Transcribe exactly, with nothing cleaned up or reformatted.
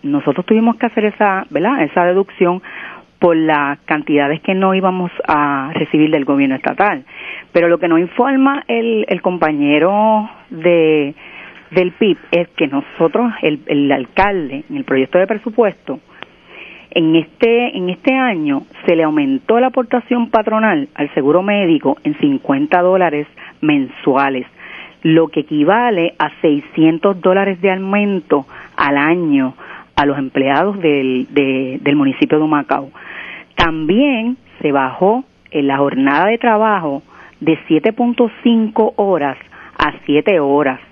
nosotros tuvimos que hacer esa, ¿verdad?, esa deducción por las cantidades que no íbamos a recibir del gobierno estatal. Pero lo que nos informa el, el compañero de del P I B es que nosotros, el, el alcalde, en el proyecto de presupuesto, en este en este año se le aumentó la aportación patronal al seguro médico en cincuenta dólares mensuales, lo que equivale a seiscientos dólares de aumento al año a los empleados del, de, del municipio de Humacao. También se bajó en la jornada de trabajo de siete punto cinco horas a siete horas.